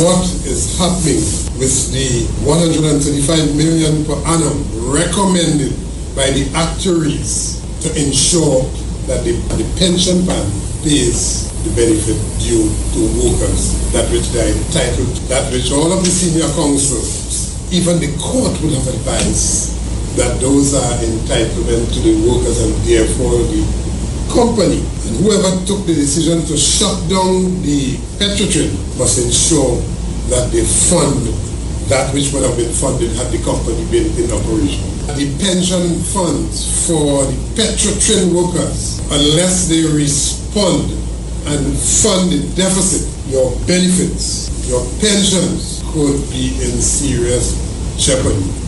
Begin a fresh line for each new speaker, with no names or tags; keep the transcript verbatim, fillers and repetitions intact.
what is happening with the one hundred thirty-five million per annum recommended by the actuaries to ensure that the, the pension fund pays the benefit due to workers, that which they are entitled, that which all of the senior councils, even the court would have advised that those are entitlement to the workers, and therefore the company and whoever took the decision to shut down the Petrotrin must ensure that they fund that which would have been funded had the company been in operation. The pension funds for the Petrotrin workers, unless they respond and fund the deficit, your benefits, your pensions could be in serious jeopardy.